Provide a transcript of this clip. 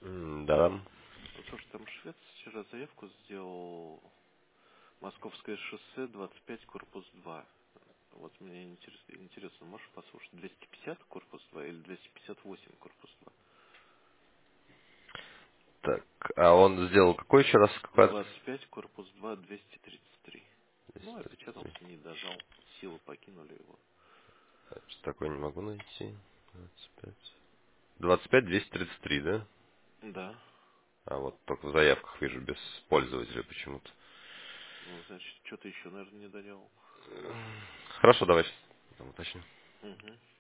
Да. Слушай, там швец вчера заявку сделал. Московское шоссе, 25, корпус 2. Вот мне интересно, можешь послушать, 250 корпус 2 или 258 корпус Так, а он сделал какой еще раз? 2? Какой адрес? 25, корпус 2, 233. Ну, 233. опечатался, не дожал. Силы покинули его. Такой не могу найти. 25. 25 233, да? Да. А вот только в заявках вижу без пользователя почему-то. Ну, значит, что-то еще, наверное, не доделал. Хорошо, давай сейчас там уточним. Угу.